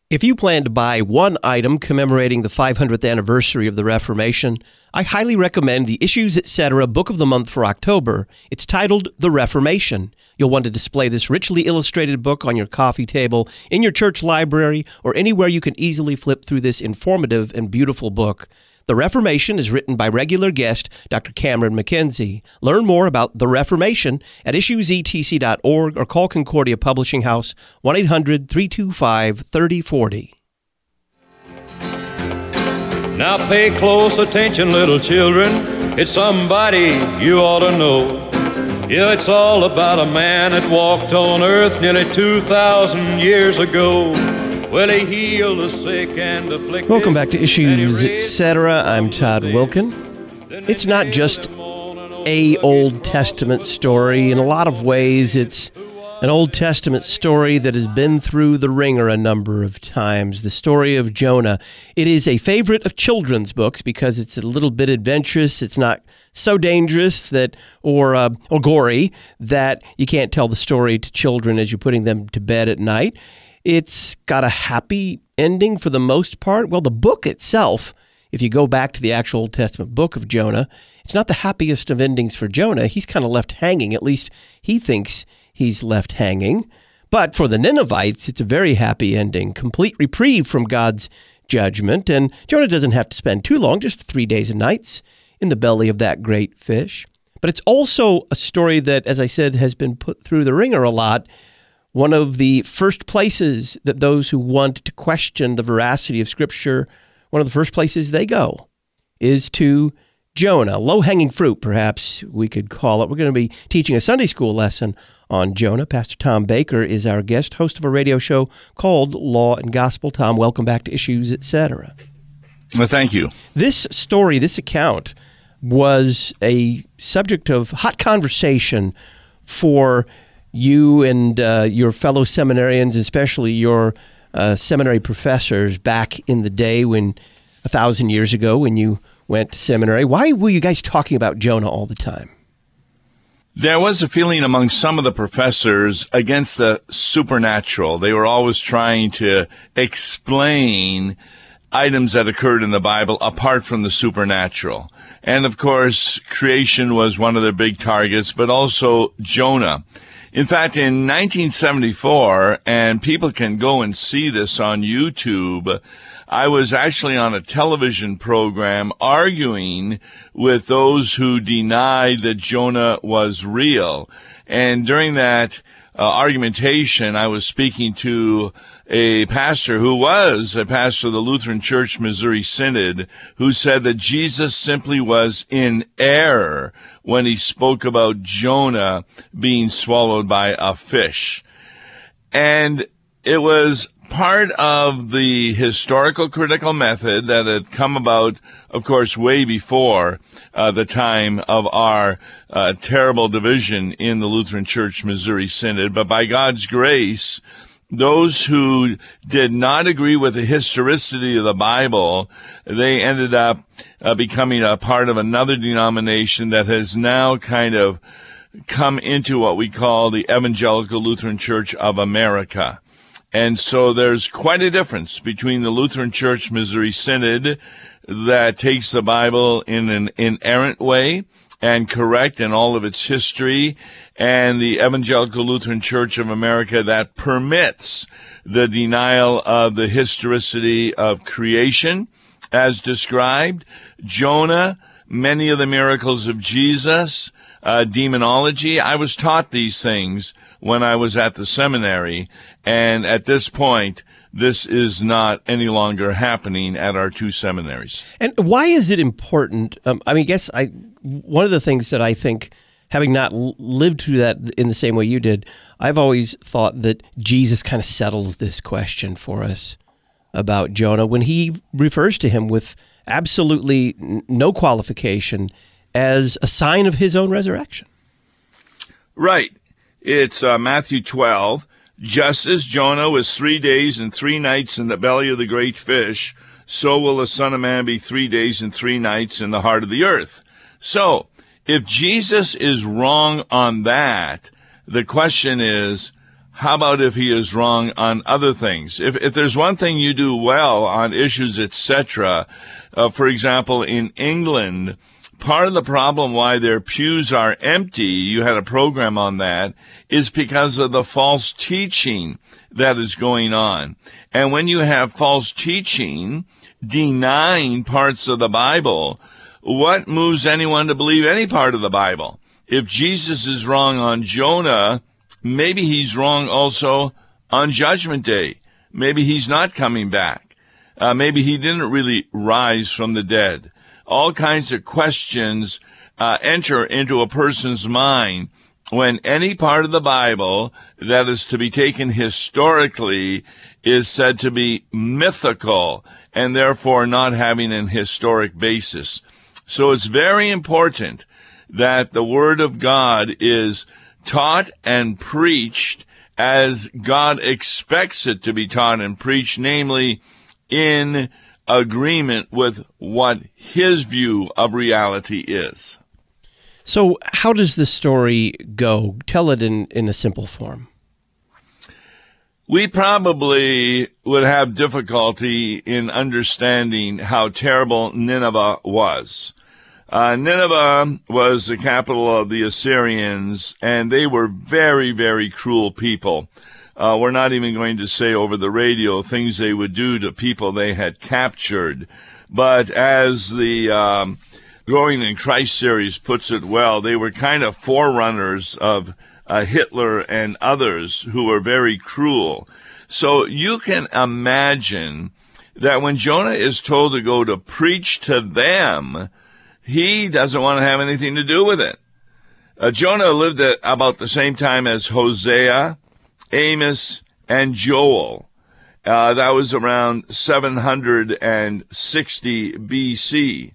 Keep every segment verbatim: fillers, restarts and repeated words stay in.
If you plan to buy one item commemorating the five hundredth anniversary of the Reformation, I highly recommend the Issues Etc. Book of the Month for October. It's titled The Reformation. You'll want to display this richly illustrated book on your coffee table, in your church library, or anywhere you can easily flip through this informative and beautiful book. The Reformation is written by regular guest Doctor Cameron McKenzie. Learn more about The Reformation at issues e t c dot org or call Concordia Publishing House one eight hundred, three two five, three oh four oh. Now pay close attention, little children. It's somebody you ought to know. Yeah, it's all about a man that walked on earth nearly two thousand years ago. Well, he healed the sick and afflicted. Welcome back to Issues Etc. I'm Todd Wilkin. It's not just a Old Testament story. In a lot of ways, it's an Old Testament story that has been through the ringer a number of times. The story of Jonah. It is a favorite of children's books because it's a little bit adventurous. It's not so dangerous that, or uh, or gory that you can't tell the story to children as you're putting them to bed at night. It's got a happy ending for the most part. Well, the book itself, if you go back to the actual Old Testament book of Jonah, it's not the happiest of endings for Jonah. He's kind of left hanging. At least he thinks he's left hanging. But for the Ninevites, it's a very happy ending, complete reprieve from God's judgment. And Jonah doesn't have to spend too long, just three days and nights in the belly of that great fish. But it's also a story that, as I said, has been put through the ringer a lot. One of the first places that those who want to question the veracity of Scripture, one of the first places they go is to Jonah. Low-hanging fruit, perhaps we could call it. We're going to be teaching a Sunday school lesson on Jonah. Pastor Tom Baker is our guest, host of a radio show called Law and Gospel. Tom, welcome back to Issues Etc. Well, thank you. This story, this account, was a subject of hot conversation for you and uh, your fellow seminarians, especially your uh, seminary professors back in the day when, a thousand years ago, when you went to seminary. Why were you guys talking about Jonah all the time? There was a feeling among some of the professors against the supernatural. They were always trying to explain items that occurred in the Bible apart from the supernatural. And of course, creation was one of their big targets, but also Jonah. In fact, in nineteen seventy-four, and people can go and see this on YouTube, I was actually on a television program arguing with those who denied that Jonah was real. And during that uh, argumentation, I was speaking to a pastor who was a pastor of the Lutheran Church Missouri Synod, who said that Jesus simply was in error when he spoke about Jonah being swallowed by a fish. And it was part of the historical critical method that had come about, of course, way before uh, the time of our uh, terrible division in the Lutheran Church Missouri Synod. But by God's grace, those who did not agree with the historicity of the Bible, they ended up uh, becoming a part of another denomination that has now kind of come into what we call the Evangelical Lutheran Church of America. And so there's quite a difference between the Lutheran Church Missouri Synod that takes the Bible in an inerrant way and correct in all of its history, and the Evangelical Lutheran Church of America that permits the denial of the historicity of creation as described, Jonah, many of the miracles of Jesus, uh, demonology. I was taught these things when I was at the seminary, and at this point, this is not any longer happening at our two seminaries. And why is it important? Um, I mean, I guess I one of the things that I think, having not lived through that in the same way you did, I've always thought that Jesus kind of settles this question for us about Jonah when he refers to him with absolutely no qualification as a sign of his own resurrection. Right. It's uh, Matthew twelve. Just as Jonah was three days and three nights in the belly of the great fish, so will the Son of Man be three days and three nights in the heart of the earth. So, if Jesus is wrong on that, the question is, how about if he is wrong on other things? If, if there's one thing you do well on issues, et cetera, uh, for example, in England, part of the problem why their pews are empty, you had a program on that, is because of the false teaching that is going on. And when you have false teaching denying parts of the Bible, what moves anyone to believe any part of the Bible? If Jesus is wrong on Jonah, maybe he's wrong also on Judgment Day. Maybe he's not coming back. Uh, maybe he didn't really rise from the dead. All kinds of questions uh, enter into a person's mind when any part of the Bible that is to be taken historically is said to be mythical and therefore not having an historic basis. So it's very important that the Word of God is taught and preached as God expects it to be taught and preached, namely in agreement with what his view of reality is. So how does the story go? Tell it in, in a simple form. We probably would have difficulty in understanding how terrible Nineveh was. Uh, Nineveh was the capital of the Assyrians, and they were very, very cruel people. Uh, we're not even going to say over the radio things they would do to people they had captured. But as the um, Growing in Christ series puts it well, they were kind of forerunners of uh, Hitler and others who were very cruel. So you can imagine that when Jonah is told to go to preach to them, he doesn't want to have anything to do with it. Uh, Jonah lived at about the same time as Hosea, Amos, and Joel. Uh, that was around seven hundred sixty B C.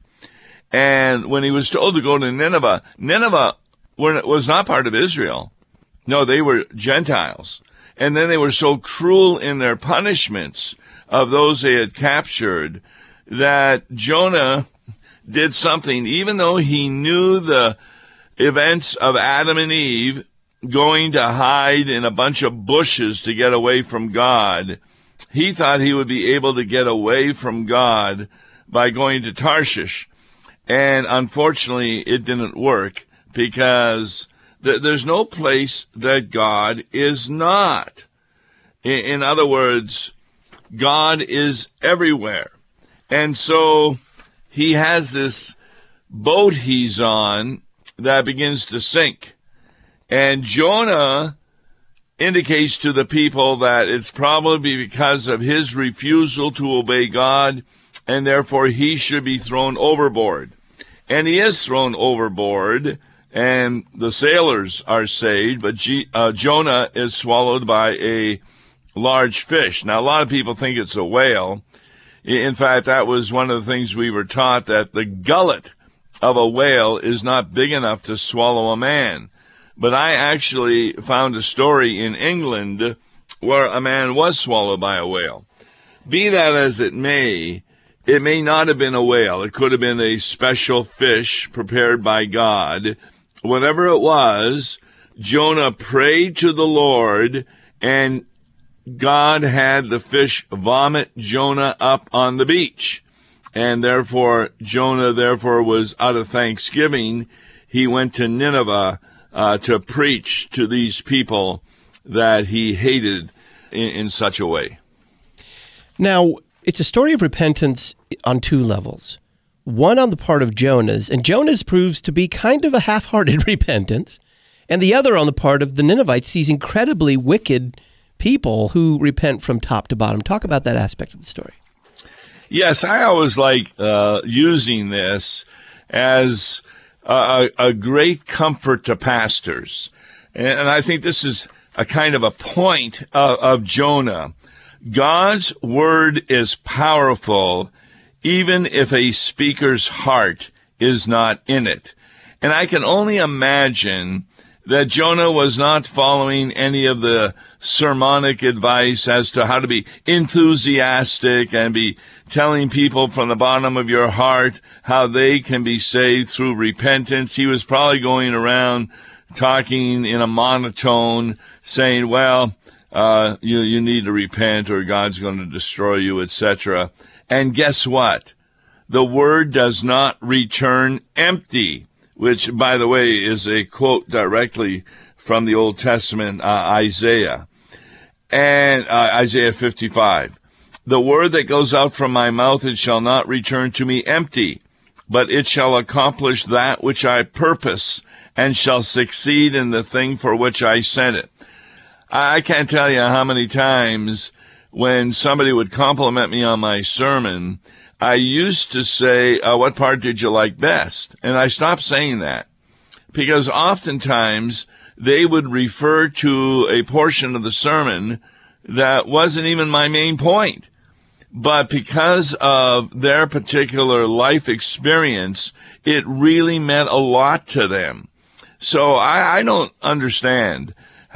And when he was told to go to Nineveh, Nineveh were, was not part of Israel. No, they were Gentiles. And then they were so cruel in their punishments of those they had captured that Jonah did something, even though he knew the events of Adam and Eve going to hide in a bunch of bushes to get away from God. He thought he would be able to get away from God by going to Tarshish. And unfortunately, it didn't work because th- there's no place that God is not. In, in other words, God is everywhere. And so he has this boat he's on that begins to sink. And Jonah indicates to the people that it's probably because of his refusal to obey God, and therefore he should be thrown overboard. And he is thrown overboard, and the sailors are saved, but G- uh, Jonah is swallowed by a large fish. Now, a lot of people think it's a whale. In fact, that was one of the things we were taught, that the gullet of a whale is not big enough to swallow a man. But I actually found a story in England where a man was swallowed by a whale. Be that as it may, it may not have been a whale. It could have been a special fish prepared by God. Whatever it was, Jonah prayed to the Lord, and God had the fish vomit Jonah up on the beach. And therefore, Jonah, therefore, was out of thanksgiving. He went to Nineveh uh, to preach to these people that he hated in, in such a way. Now, it's a story of repentance on two levels. One on the part of Jonah's, and Jonah's proves to be kind of a half-hearted repentance, and the other on the part of the Ninevites, these incredibly wicked people who repent from top to bottom. Talk about that aspect of the story. Yes, I always like uh, using this as a, a great comfort to pastors. And, and I think this is a kind of a point of, of Jonah. God's word is powerful, even if a speaker's heart is not in it. And I can only imagine that Jonah was not following any of the sermonic advice as to how to be enthusiastic and be telling people from the bottom of your heart how they can be saved through repentance. He was probably going around talking in a monotone, saying, well, uh, you, you need to repent or God's going to destroy you, et cetera. And guess what? The word does not return empty, which, by the way, is a quote directly from the Old Testament, uh, Isaiah, and uh, Isaiah fifty-five. The word that goes out from my mouth, it shall not return to me empty, but it shall accomplish that which I purpose, and shall succeed in the thing for which I sent it. I can't tell you how many times when somebody would compliment me on my sermon, I used to say, uh, what part did you like best? And I stopped saying that because oftentimes they would refer to a portion of the sermon that wasn't even my main point. But because of their particular life experience, it really meant a lot to them. So I, I don't understand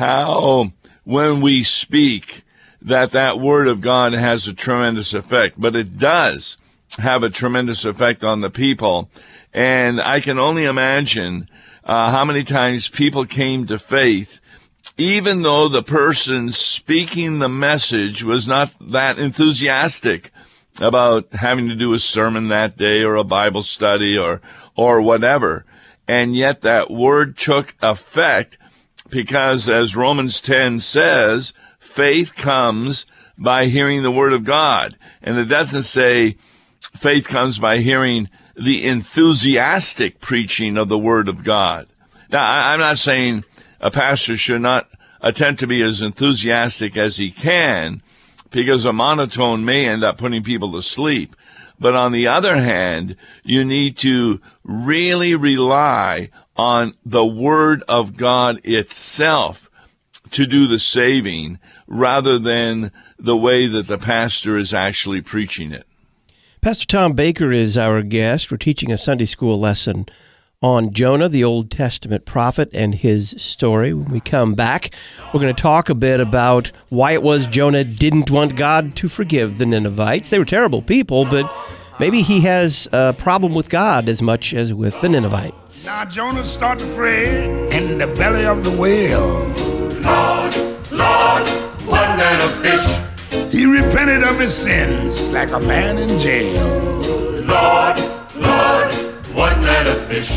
how when we speak that that word of God has a tremendous effect, but it does have a tremendous effect on the people. And I can only imagine uh, how many times people came to faith, even though the person speaking the message was not that enthusiastic about having to do a sermon that day or a Bible study or, or whatever. And yet that word took effect because, as Romans ten says, faith comes by hearing the word of God. And it doesn't say faith comes by hearing the enthusiastic preaching of the word of God. Now, I'm not saying a pastor should not attempt to be as enthusiastic as he can, because a monotone may end up putting people to sleep. But on the other hand, you need to really rely on the word of God itself to do the saving, rather than the way that the pastor is actually preaching it. Pastor Tom Baker is our guest. We're teaching a Sunday school lesson on Jonah, the Old Testament prophet, and his story. When we come back, we're going to talk a bit about why it was Jonah didn't want God to forgive the Ninevites. They were terrible people, but maybe he has a problem with God as much as with the Ninevites. Now Jonah started to pray in the belly of the whale. Lord, Lord, one man of fish. He repented of his sins like a man in jail. Lord, Lord, one man of fish.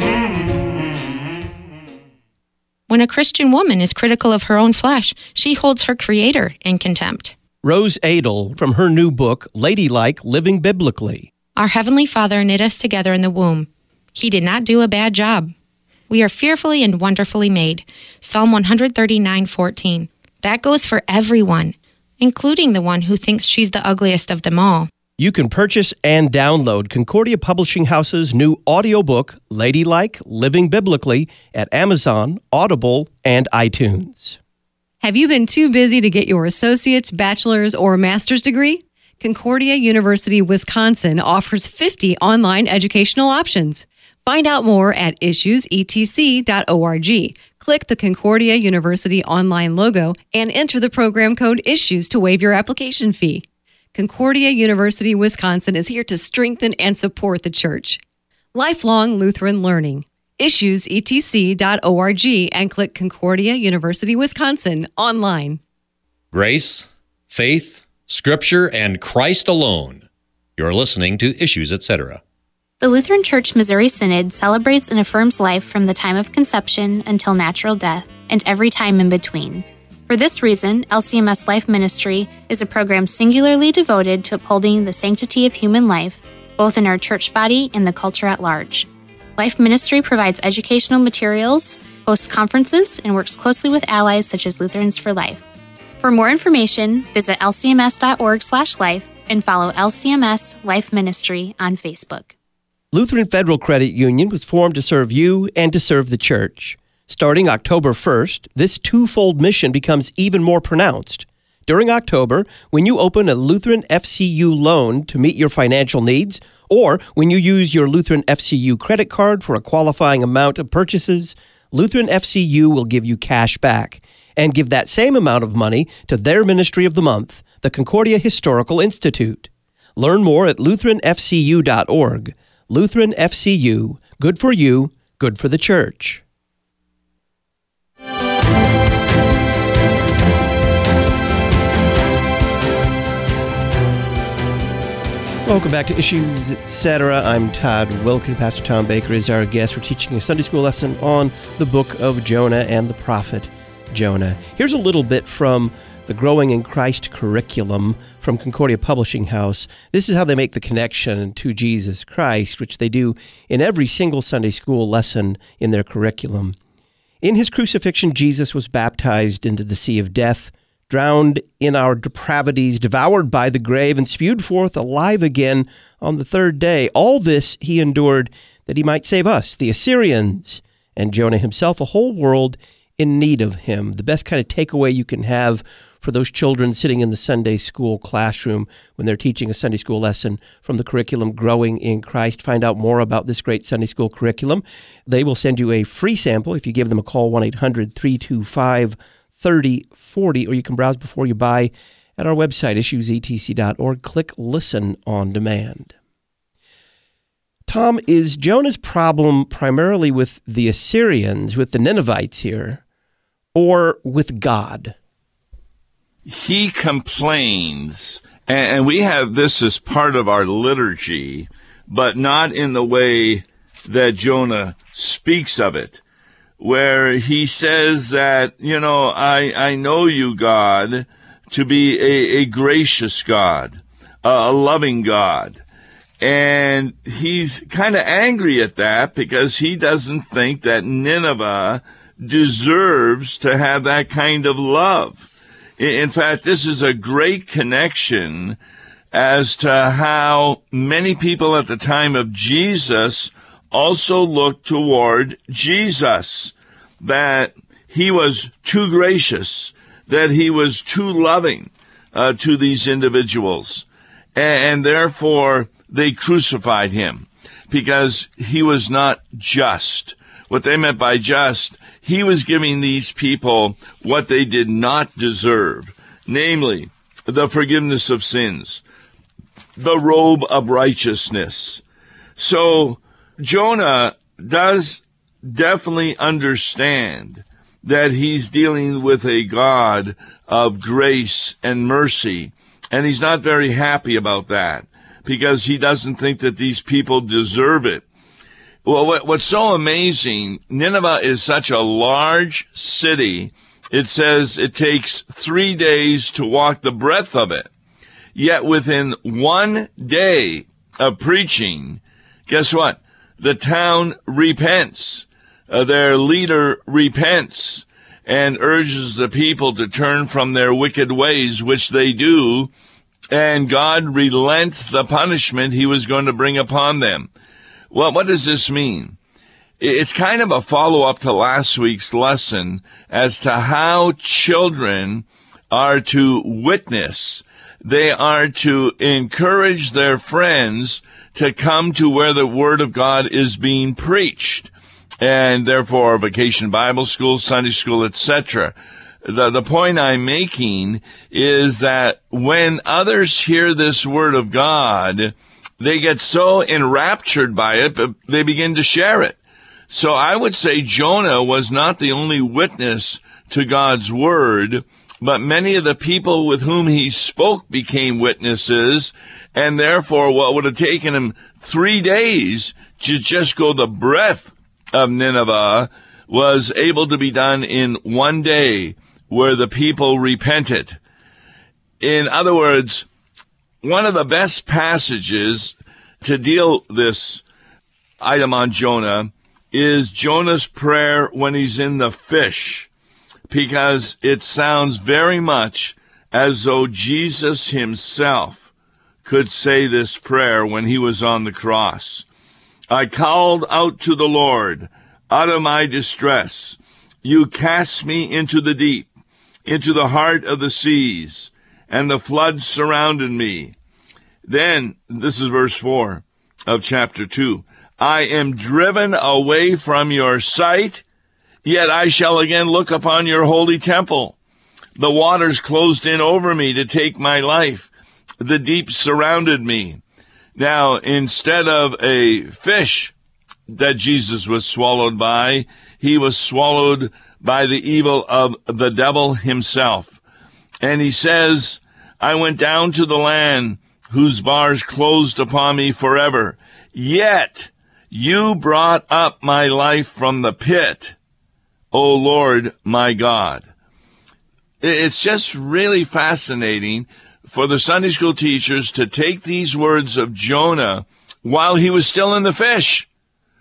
When a Christian woman is critical of her own flesh, she holds her Creator in contempt. Rose Adel from her new book, Ladylike, Living Biblically. Our Heavenly Father knit us together in the womb. He did not do a bad job. We are fearfully and wonderfully made. Psalm one thirty-nine fourteen. That goes for everyone, including the one who thinks she's the ugliest of them all. You can purchase and download Concordia Publishing House's new audiobook, Ladylike, Living Biblically, at Amazon, Audible, and iTunes. Have you been too busy to get your associate's, bachelor's, or master's degree? Concordia University, Wisconsin offers fifty online educational options. Find out more at issues e t c dot org. Click the Concordia University online logo and enter the program code ISSUES to waive your application fee. Concordia University, Wisconsin is here to strengthen and support the church. Lifelong Lutheran Learning. issues e t c dot org and click Concordia University, Wisconsin online. Grace, faith, Scripture, and Christ alone. You're listening to Issues, et cetera. The Lutheran Church Missouri Synod celebrates and affirms life from the time of conception until natural death and every time in between. For this reason, L C M S Life Ministry is a program singularly devoted to upholding the sanctity of human life, both in our church body and the culture at large. Life Ministry provides educational materials, hosts conferences, and works closely with allies such as Lutherans for Life. For more information, visit l c m s dot org slash life and follow L C M S Life Ministry on Facebook. Lutheran Federal Credit Union was formed to serve you and to serve the church. Starting October first, this twofold mission becomes even more pronounced. During October, when you open a Lutheran F C U loan to meet your financial needs, or when you use your Lutheran F C U credit card for a qualifying amount of purchases, Lutheran F C U will give you cash back and give that same amount of money to their ministry of the month, the Concordia Historical Institute. Learn more at lutheran f c u dot org. Lutheran F C U, good for you, good for the church. Welcome back to Issues, et cetera. I'm Todd Wilken. Pastor Tom Baker is our guest. We're teaching a Sunday school lesson on the book of Jonah and the prophet Jonah. Here's a little bit from the Growing in Christ curriculum from Concordia Publishing House. This is how they make the connection to Jesus Christ, which they do in every single Sunday school lesson in their curriculum. In his crucifixion, Jesus was baptized into the sea of death, drowned in our depravities, devoured by the grave, and spewed forth alive again on the third day. All this he endured that he might save us, the Assyrians, and Jonah himself, a whole world in need of him. The best kind of takeaway you can have for those children sitting in the Sunday school classroom when they're teaching a Sunday school lesson from the curriculum Growing in Christ. Find out more about this great Sunday school curriculum. They will send you a free sample if you give them a call, one eight hundred three two five thirty forty, or you can browse before you buy at our website, issues e t c dot org. Click Listen on Demand. Tom, is Jonah's problem primarily with the Assyrians, with the Ninevites here, or with God? He complains, and we have this as part of our liturgy, but not in the way that Jonah speaks of it, where he says that, you know, I, I know you, God, to be a, a gracious God, a, a loving God. And he's kind of angry at that because he doesn't think that Nineveh deserves to have that kind of love. In fact, this is a great connection as to how many people at the time of Jesus also looked toward Jesus, that he was too gracious, that he was too loving uh, to these individuals, and, and therefore they crucified him because he was not just. What they meant by just, he was giving these people what they did not deserve, namely the forgiveness of sins, the robe of righteousness. So Jonah does definitely understand that he's dealing with a God of grace and mercy, and he's not very happy about that because he doesn't think that these people deserve it. Well, what, what's so amazing, Nineveh is such a large city, it says it takes three days to walk the breadth of it. Yet within one day of preaching, guess what? The town repents. Uh, their leader repents and urges the people to turn from their wicked ways, which they do, and God relents the punishment he was going to bring upon them. Well, what does this mean? It's kind of a follow-up to last week's lesson as to how children are to witness. They are to encourage their friends to come to where the Word of God is being preached, and therefore Vacation Bible School, Sunday School, et cetera. The, the point I'm making is that when others hear this Word of God, they get so enraptured by it, but they begin to share it. So I would say Jonah was not the only witness to God's Word, but many of the people with whom he spoke became witnesses, and therefore what would have taken him three days to just go the breadth of Nineveh was able to be done in one day, where the people repented. In other words, one of the best passages to deal this item on Jonah is Jonah's prayer when he's in the fish, because it sounds very much as though Jesus himself could say this prayer when he was on the cross. I called out to the Lord out of my distress. You cast me into the deep, into the heart of the seas, and the floods surrounded me. Then, this is verse four of chapter two, I am driven away from your sight, yet I shall again look upon your holy temple. The waters closed in over me to take my life. The deep surrounded me. Now, instead of a fish that Jesus was swallowed by, he was swallowed by the evil of the devil himself. And he says, I went down to the land whose bars closed upon me forever. Yet you brought up my life from the pit, O Lord my God. It's just really fascinating for the Sunday school teachers to take these words of Jonah while he was still in the fish,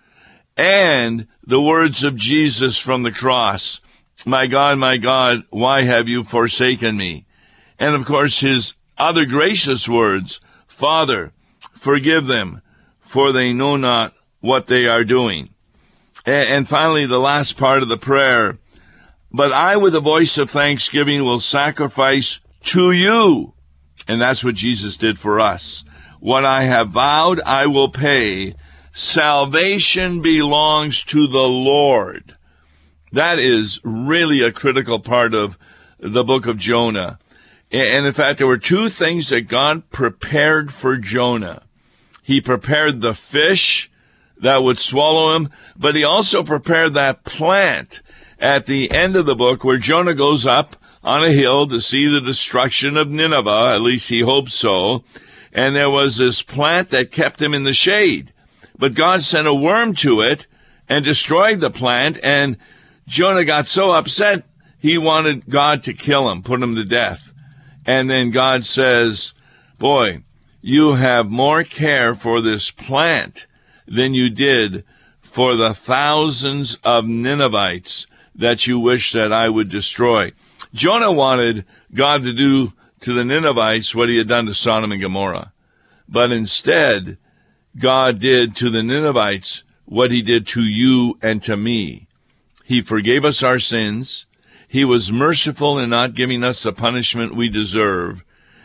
and the words of Jesus from the cross, my God, my God, why have you forsaken me? And of course his other gracious words, Father, forgive them, for they know not what they are doing. And finally, the last part of the prayer, but I with a voice of thanksgiving will sacrifice to you. And that's what Jesus did for us. What I have vowed, I will pay. Salvation belongs to the Lord. That is really a critical part of the book of Jonah. And in fact, there were two things that God prepared for Jonah. He prepared the fish that would swallow him, but he also prepared that plant at the end of the book where Jonah goes up on a hill to see the destruction of Nineveh, at least he hoped so, and there was this plant that kept him in the shade. But God sent a worm to it and destroyed the plant, and Jonah got so upset he wanted God to kill him, put him to death. And then God says, boy, you have more care for this plant than you did for the thousands of Ninevites that you wish that I would destroy. Jonah wanted God to do to the Ninevites what he had done to Sodom and Gomorrah. But instead, God did to the Ninevites what he did to you and to me. He forgave us our sins. He was merciful in not giving us the punishment we deserve.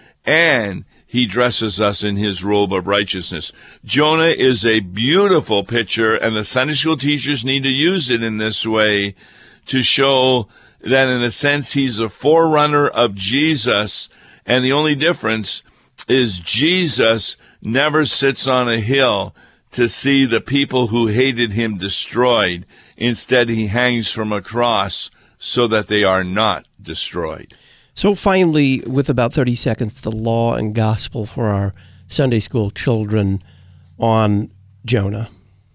And he dresses us in his robe of righteousness. Jonah is a beautiful picture, and the Sunday school teachers need to use it in this way to show that, in a sense, he's a forerunner of Jesus, and the only difference is Jesus never sits on a hill to see the people who hated him destroyed. Instead, he hangs from a cross so that they are not destroyed. So finally, with about thirty seconds, the law and gospel for our Sunday school children on Jonah.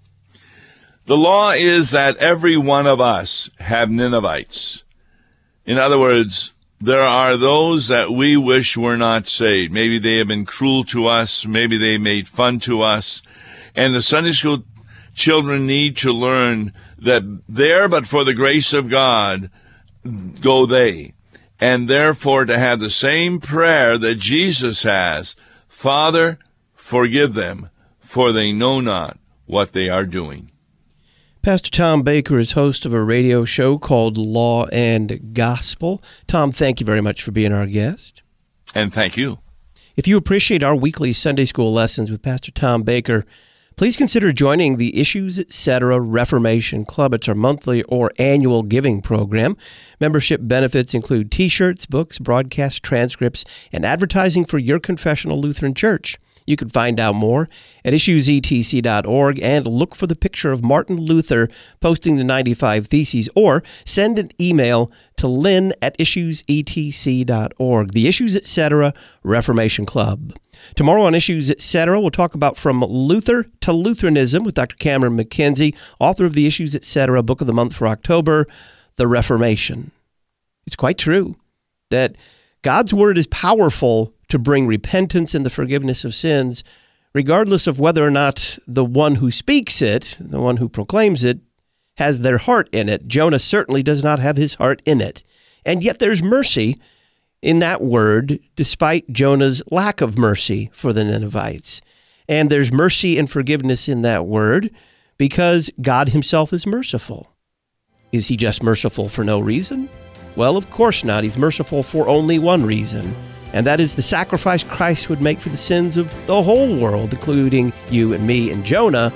The law is that every one of us have Ninevites. In other words, there are those that we wish were not saved. Maybe they have been cruel to us. Maybe they made fun to us. And the Sunday school children need to learn that there, but for the grace of God, go they. And therefore to have the same prayer that Jesus has, Father, forgive them, for they know not what they are doing. Pastor Tom Baker is host of a radio show called Law and Gospel. Tom, thank you very much for being our guest. And thank you. If you appreciate our weekly Sunday school lessons with Pastor Tom Baker, please consider joining the Issues Etc. Reformation Club. It's our monthly or annual giving program. Membership benefits include T-shirts, books, broadcast transcripts, and advertising for your confessional Lutheran church. You can find out more at issues e t c dot org and look for the picture of Martin Luther posting the ninety-five Theses, or send an email to lynn at issues e t c dot org. The Issues Etc. Reformation Club. Tomorrow on Issues Etc., we'll talk about From Luther to Lutheranism with Doctor Cameron McKenzie, author of the Issues Etc. Book of the Month for October, The Reformation. It's quite true that God's Word is powerful to bring repentance and the forgiveness of sins, regardless of whether or not the one who speaks it, the one who proclaims it, has their heart in it. Jonah certainly does not have his heart in it. And yet there's mercy in that word, despite Jonah's lack of mercy for the Ninevites. And there's mercy and forgiveness in that word because God himself is merciful. Is he just merciful for no reason? Well, of course not. He's merciful for only one reason, and that is the sacrifice Christ would make for the sins of the whole world, including you and me and Jonah,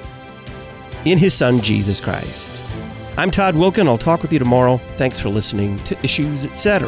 in his Son, Jesus Christ. I'm Todd Wilken. I'll talk with you tomorrow. Thanks for listening to Issues Etc.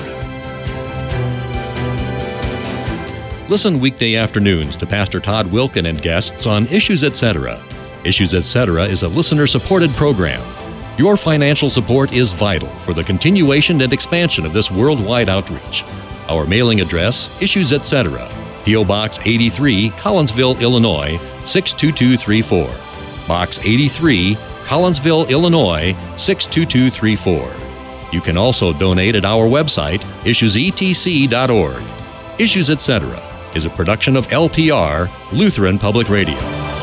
Listen weekday afternoons to Pastor Todd Wilken and guests on Issues Etc. Issues Etc. is a listener-supported program. Your financial support is vital for the continuation and expansion of this worldwide outreach. Our mailing address, Issues Etc., P O. Box eighty-three, Collinsville, Illinois, six two two three four. Box eighty-three, Collinsville, Illinois, six two two three four. You can also donate at our website, issues e t c dot org. Issues Etc. is a production of L P R, Lutheran Public Radio.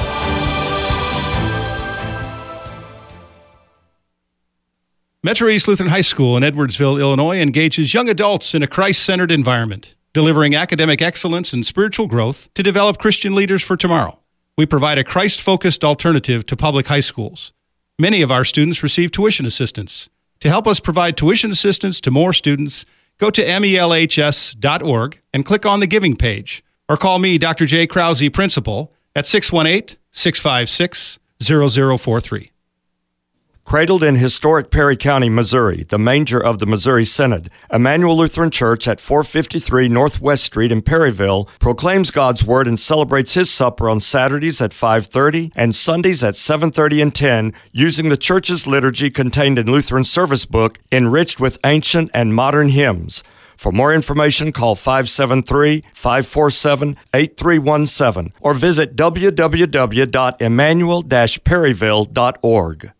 Metro East Lutheran High School in Edwardsville, Illinois, engages young adults in a Christ-centered environment, delivering academic excellence and spiritual growth to develop Christian leaders for tomorrow. We provide a Christ-focused alternative to public high schools. Many of our students receive tuition assistance. To help us provide tuition assistance to more students, go to M E L H S dot org and click on the Giving page, or call me, Doctor J. Krause, Principal, at six one eight, six five six, zero zero four three. Cradled in historic Perry County, Missouri, the manger of the Missouri Synod, Emmanuel Lutheran Church at four fifty-three Northwest Street in Perryville proclaims God's Word and celebrates His supper on Saturdays at five thirty and Sundays at seven thirty and ten using the church's liturgy contained in Lutheran Service Book, enriched with ancient and modern hymns. For more information, call five seven three, five four seven, eight three one seven or visit w w w dot emmanuel dash perryville dot org.